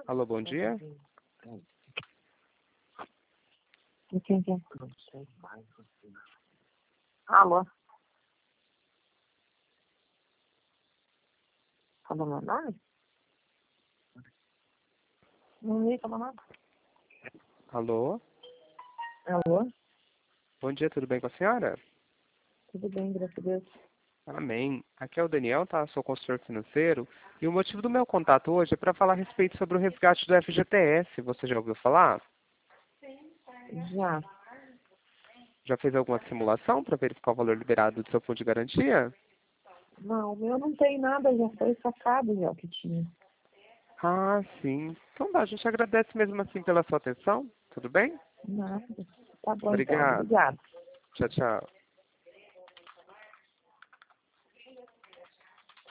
Alô, bom dia. De quem que é? Alô? Falou meu nome? Não ia falar nada. Alô, Alô? bom dia, tudo bem com a senhora? Tudo bem, graças a Deus. Amém. Aqui é o Daniel, tá? Sou consultor financeiro. E o motivo do meu contato hoje é para falar a respeito sobre o resgate do FGTS. Você já ouviu falar? Já. Já fez alguma simulação para verificar o valor liberado do seu fundo de garantia? Não, o meu não tem nada, já foi sacado já o que tinha. Ah, sim. Então tá, a gente agradece mesmo assim pela sua atenção. Tudo bem? Nada. Tá bom então, Obrigado. obrigado. Tchau, tchau.